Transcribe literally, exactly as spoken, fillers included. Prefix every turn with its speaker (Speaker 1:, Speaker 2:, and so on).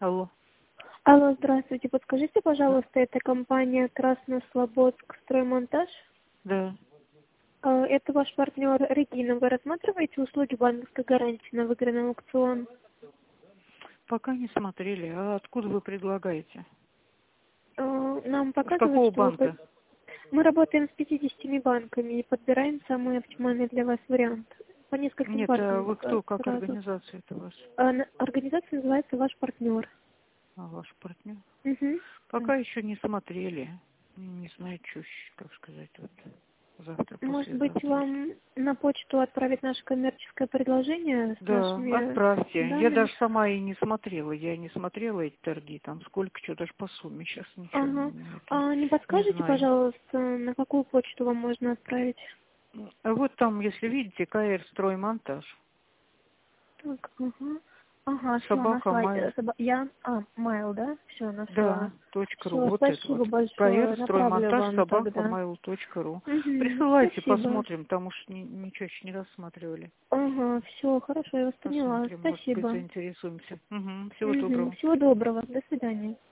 Speaker 1: Алло.
Speaker 2: Алло, здравствуйте. Подскажите, пожалуйста, это компания Краснослободск строймонтаж?
Speaker 1: Да.
Speaker 2: А, Это ваш партнер Регина. Вы рассматриваете услуги банковской гарантии на выигранный аукцион?
Speaker 1: Пока не смотрели. А откуда вы предлагаете?
Speaker 2: А, Нам
Speaker 1: С
Speaker 2: показывают,
Speaker 1: какого
Speaker 2: что вы...
Speaker 1: банка?
Speaker 2: под- Мы работаем с пятьюдесятью банками и подбираем самый оптимальный для вас вариант. По нескольким
Speaker 1: Нет, а
Speaker 2: банкам
Speaker 1: вы
Speaker 2: э,
Speaker 1: кто, как
Speaker 2: сразу.
Speaker 1: организация это у вас?
Speaker 2: А, на- Организация называется «Ваш партнер».
Speaker 1: А ваш партнер?
Speaker 2: Угу.
Speaker 1: Пока еще не смотрели. Не знаю, что, щ- как сказать, вот завтра,
Speaker 2: Может быть,
Speaker 1: послезавтра.
Speaker 2: вам на почту отправить наше коммерческое предложение с
Speaker 1: Да,
Speaker 2: нашими
Speaker 1: отправьте. Я
Speaker 2: данными?
Speaker 1: даже сама и не смотрела. Я не смотрела эти торги. Там сколько, что даже по сумме. Сейчас ничего
Speaker 2: Ага.
Speaker 1: не, это,
Speaker 2: А не
Speaker 1: не
Speaker 2: подскажете,
Speaker 1: знаю.
Speaker 2: пожалуйста, на какую почту вам можно отправить?
Speaker 1: А вот там, если видите, КР строймонтаж.
Speaker 2: Так, ага. Ага, все,
Speaker 1: Собака
Speaker 2: нашла.
Speaker 1: Майл.
Speaker 2: Э, соба- Я, а, Майл, да? Все,
Speaker 1: Да,
Speaker 2: нашла.
Speaker 1: точка ру.
Speaker 2: Все,
Speaker 1: Вот это вот.
Speaker 2: спасибо большое.
Speaker 1: КР
Speaker 2: Направлю
Speaker 1: строймонтаж
Speaker 2: вам
Speaker 1: собака
Speaker 2: тогда.
Speaker 1: mail точка ру.
Speaker 2: Угу,
Speaker 1: Присылайте,
Speaker 2: спасибо.
Speaker 1: посмотрим, потому что ни- ничего еще не рассматривали.
Speaker 2: Ага, все, хорошо, я вас поняла.
Speaker 1: Посмотрим, может быть,
Speaker 2: Спасибо.
Speaker 1: заинтересуемся. Угу. Всего
Speaker 2: Угу,
Speaker 1: доброго.
Speaker 2: всего доброго. До свидания.